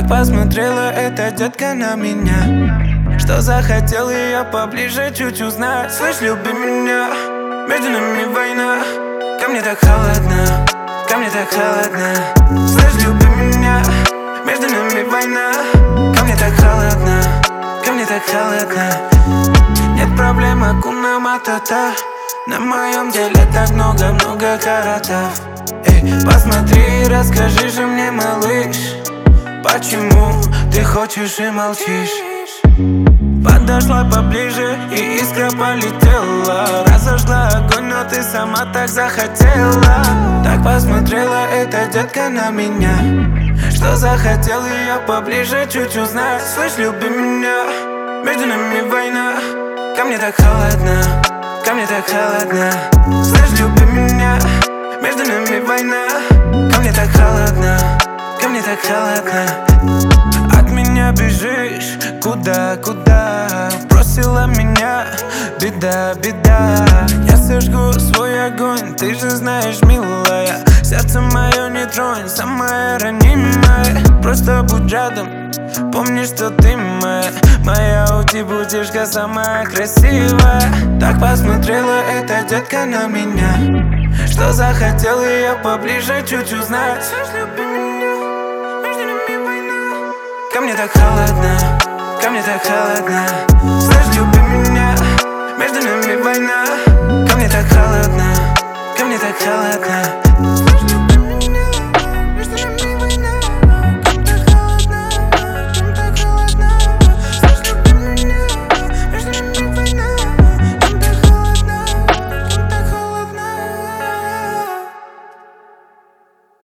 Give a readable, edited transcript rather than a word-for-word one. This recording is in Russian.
Так посмотрела эта детка на меня, что захотел ее поближе чуть узнать. Слышь, люби меня, между нами война. Ко мне так холодно, ко мне так холодно. Слышь, люби меня, между нами война. Ко мне так холодно, ко мне так холодно. Нет проблем, акуна матата. На моем деле так много каратов. Эй, посмотри, расскажи же мне, малыш, почему ты хочешь и молчишь? Подошла поближе и искра полетела. Разожгла огонь, но ты сама так захотела. Так посмотрела эта детка на меня, что захотел ее поближе чуть узнать. Слышь, люби меня, между нами война. Ко мне так холодно, ко мне так холодно. Слышь, люби меня, между нами война. Ко мне так холодно, ко мне так холодно. От меня бежишь, куда? Бросила меня, беда. Я сожгу свой огонь, ты же знаешь, милая. Сердце мое не тронь, самое ранимое. Просто будь рядом, помни, что ты моя ути-бутишка самая красивая. Так посмотрела эта детка на меня, что захотел ее поближе чуть узнать. Ко мне так холодно, ко мне так холодно. Слышь, люби меня, между нами война. Ко мне так